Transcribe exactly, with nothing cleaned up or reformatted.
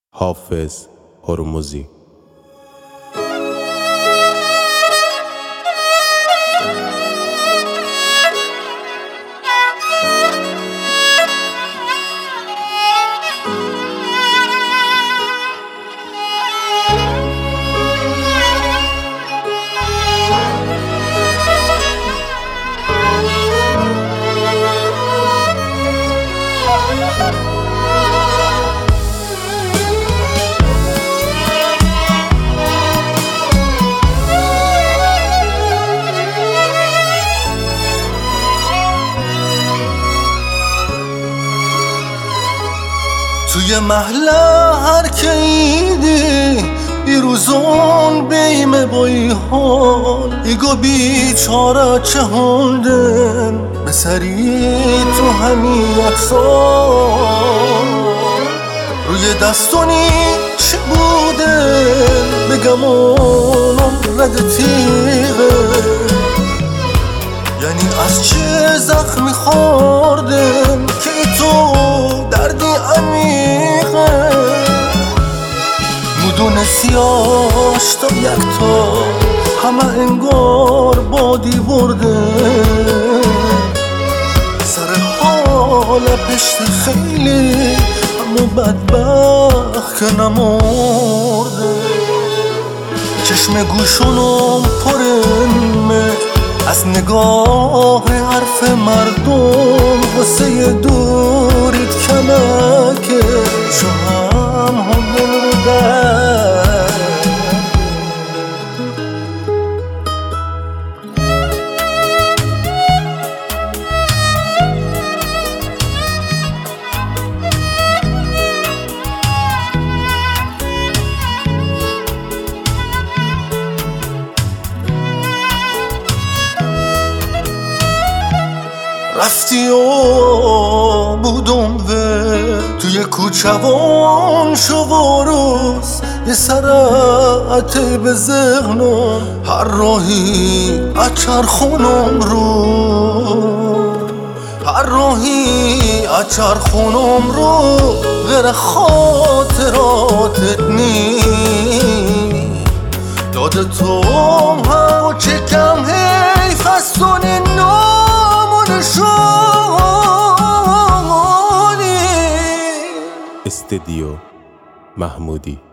حافظ هرمزی. توی محله هر که ایدی بیروزون بیمه بای حال ایگو بیچاره چه هندن بسری تو همین اکسان روی دستونی چه بودن بگم اونم رد تیغه یعنی از چه زخمی خوردن که تو دردی عمیقه مدونستی آشتا یک تا همه انگار بادی برده سر حال پشت خیلی همو بدبخت که نمرده چشم گوشونم پرنمه از نگاه حرف مردم واسه دوریت کمکه شو هم هم دل رو در رفتی و بودم و توی کوچوان شو روز یه سرعته به ذهنم هر راهی اچر خونم رو هر راهی اچر خونم رو غیر خاطراتت نی داد تو هم و چکم حیف از تو استدیو محمودی.